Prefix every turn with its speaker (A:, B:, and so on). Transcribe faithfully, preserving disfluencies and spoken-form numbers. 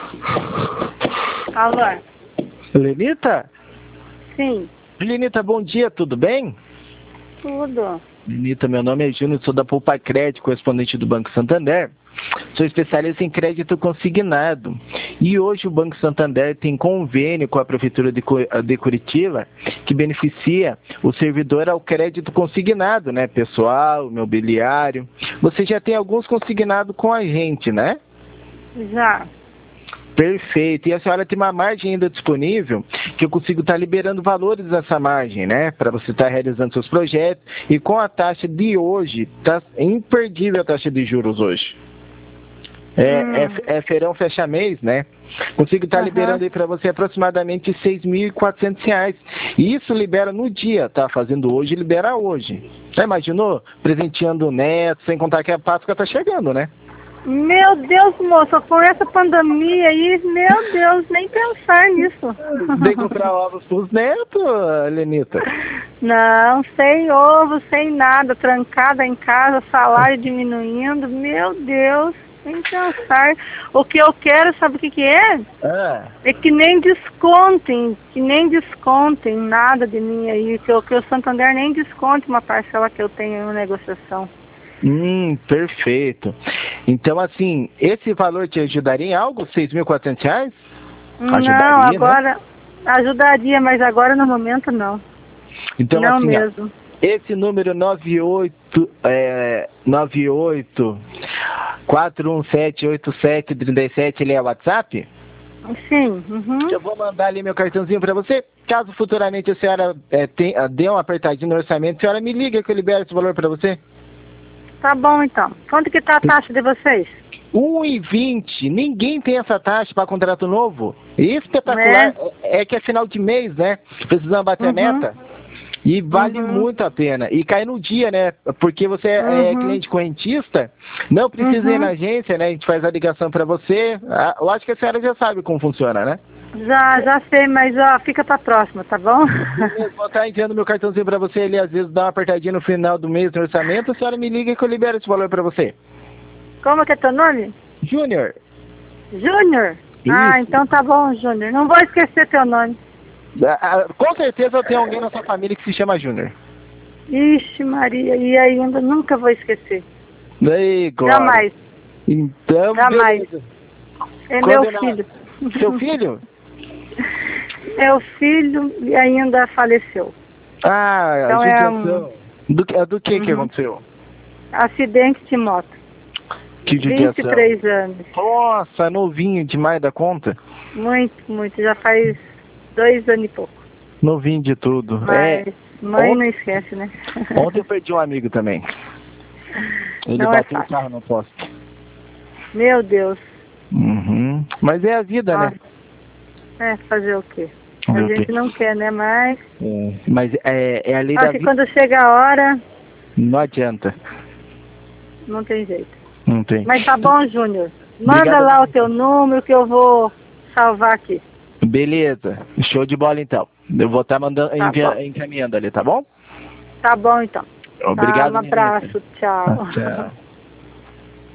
A: Alô?
B: Lenita?
A: Sim.
B: Lenita, bom dia, tudo bem?
A: Tudo.
B: Lenita, meu nome é Júnior, sou da Poupa Crédito, correspondente do Banco Santander. Sou especialista em crédito consignado. E hoje o Banco Santander tem convênio com a Prefeitura de Curitiba que beneficia o servidor ao crédito consignado, né? Pessoal, imobiliário. Você já tem alguns consignados com a gente, né?
A: Já.
B: Perfeito. E a senhora tem uma margem ainda disponível que eu consigo estar liberando valores dessa margem, né? Para você estar realizando seus projetos. E com a taxa de hoje, tá imperdível a taxa de juros hoje. É,
A: hum.
B: é, é feirão fecha mês, né? Consigo estar
A: uhum.
B: liberando aí para você aproximadamente seis mil e quatrocentos reais. E isso libera no dia, tá? Fazendo hoje, libera hoje. Já imaginou? Presenteando o neto, sem contar que a Páscoa tá chegando, né?
A: Meu Deus, moça, com essa pandemia aí, meu Deus, nem pensar nisso.
B: Tem que comprar ovos pros netos, Lenita?
A: Não, sem ovo, sem nada, trancada em casa, salário diminuindo, meu Deus, sem pensar. O que eu quero, sabe o que que é?
B: Ah.
A: É que nem descontem, que nem descontem nada de mim aí, que, eu, que o Santander nem desconte uma parcela que eu tenho em negociação.
B: Hum, perfeito. Então, assim, esse valor te ajudaria em algo? seis mil e quatrocentos reais?
A: Ajudaria, não, agora, né? Ajudaria, mas agora no momento não.
B: Então,
A: não
B: assim,
A: mesmo.
B: Ó, esse número nove oito, é, nove oito quatro um sete oito sete três sete, ele é WhatsApp?
A: Sim. Uhum.
B: Eu vou mandar ali meu cartãozinho para você. Caso futuramente a senhora é, tem, dê uma apertadinha no orçamento, a senhora me liga que eu libero esse valor para você.
A: Tá bom, então. Quanto que tá a taxa de vocês?
B: um e vinte. Ninguém tem essa taxa para contrato novo. Espetacular. É. é que é final de mês, né? Precisamos bater
A: uhum.
B: a meta. E vale
A: uhum.
B: muito a pena. E cai no dia, né? Porque você
A: uhum.
B: é cliente correntista, não precisa
A: uhum.
B: ir na agência, né? A gente faz a ligação para você. Eu acho que a senhora já sabe como funciona, né?
A: Já, já sei, mas ó, fica pra próxima, tá bom?
B: Beleza, vou estar enviando meu cartãozinho para você. Ele às vezes dá uma apertadinha no final do mês no orçamento. A senhora me liga que eu libero esse valor para você.
A: Como que é teu nome?
B: Júnior.
A: Júnior? Ah, então tá bom, Júnior. Não vou esquecer teu nome.
B: Ah, com certeza tem alguém na sua família que se chama Júnior.
A: Ixi, Maria, e ainda nunca vou esquecer.
B: Daí, Glória.
A: Jamais.
B: Então,
A: Jamais.
B: Beleza.
A: É
B: Condenado.
A: meu filho.
B: Seu filho?
A: Meu filho e ainda faleceu.
B: Ah,
A: então
B: judiação.
A: É um...
B: Do, do que
A: uhum.
B: que aconteceu?
A: Acidente de moto.
B: Que judiação.
A: vinte e três anos.
B: Nossa, novinho demais da conta.
A: Muito, muito. Já faz dois anos e pouco.
B: Novinho de tudo.
A: Mas
B: é.
A: mãe
B: Ont...
A: não esquece, né?
B: Ontem eu perdi um amigo também. Ele
A: não
B: bateu
A: é
B: o carro no poste.
A: Meu Deus.
B: Uhum. Mas é a vida,
A: ah.
B: né?
A: É, fazer o quê? A
B: Meu
A: gente
B: Deus.
A: não quer, né? Mas...
B: É. Mas é, é a lei
A: Só
B: da
A: que
B: vida.
A: quando chega a hora...
B: Não adianta.
A: Não tem jeito.
B: Não tem.
A: Mas tá bom, Júnior. Manda
B: Obrigado.
A: lá o teu número que eu vou salvar aqui.
B: Beleza. Show de bola, então. Eu vou estar mandando,
A: Tá
B: envia, encaminhando ali, tá bom?
A: Tá bom, então.
B: Obrigado,
A: tá, um abraço. Tchau.
B: Tchau.